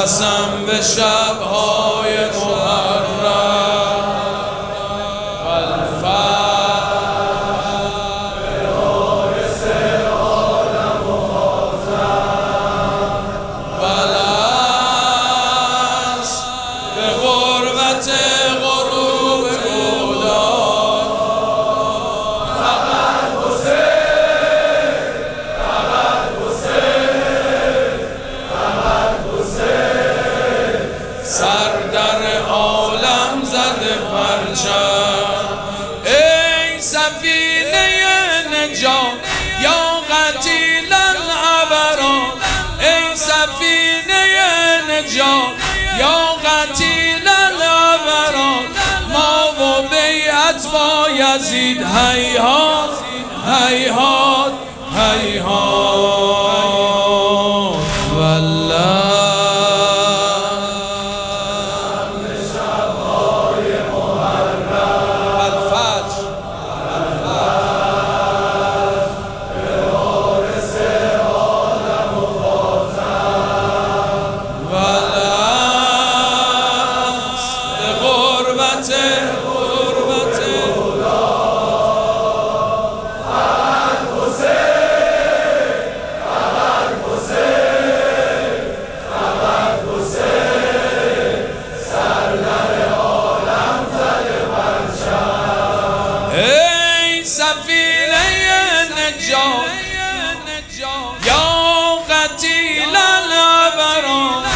قسم به شب‌های محرم ای سفینه نجات یا قتیل الابرار، ای سفینه نجات یا قتیل الابرار، ما و بیعت با یزید هیهات هیهات هیهات. والله یا قتیل الابرار،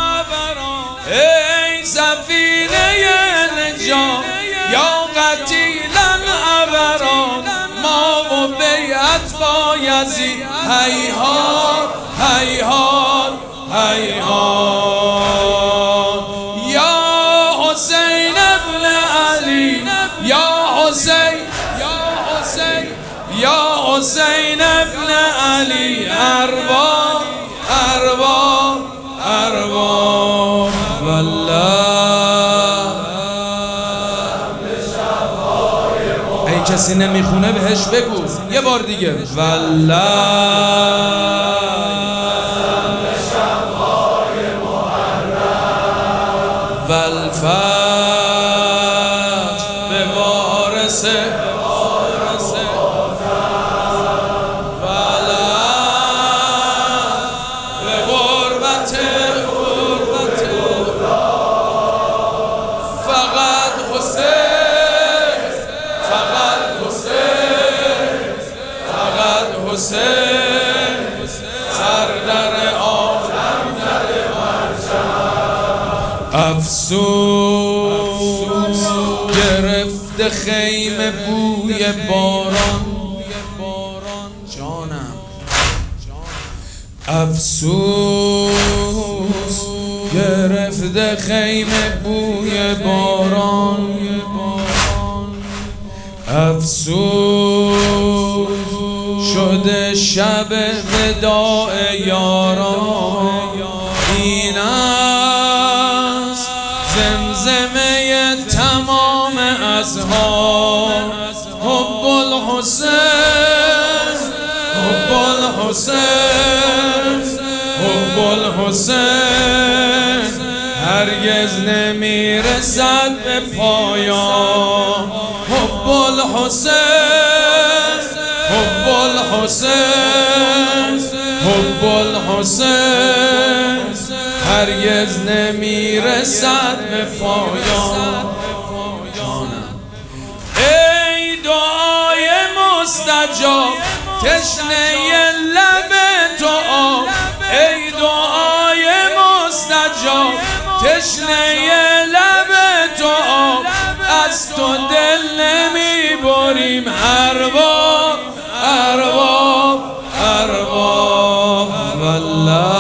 ای سفینه نجات یا قتیل الابرار، ما و بیعت با یزید هیهات هیهات هیهات. یا حسین ابن علی، یا حسین، یا حسین، یا حسین ابن علی، ارباب ارباب ارباب. والله ای کسی نمیخونه بهش بگو یه بار دیگه. والله والفجر به وارث سردر عالم زده پرچم. افسوس گرفته خیمه بوی باران، جانم افسوس گرفته خیمه بوی باران، افسوس شده شب وداع یاران. این است زمزمه تمام اصحاب، حب الحسین حب الحسین حب الحسین، هرگز نمیرسد به پایان. حب الحسین حب الحسین حب الحسین، هرگز نمیرسد به پایان. ای دعای مستجاب تشنه لب تو آب، ای دعای مستجاب تشنه لب تو آب، از تو دل نمیبریم ارباب ارباب ارباب. والله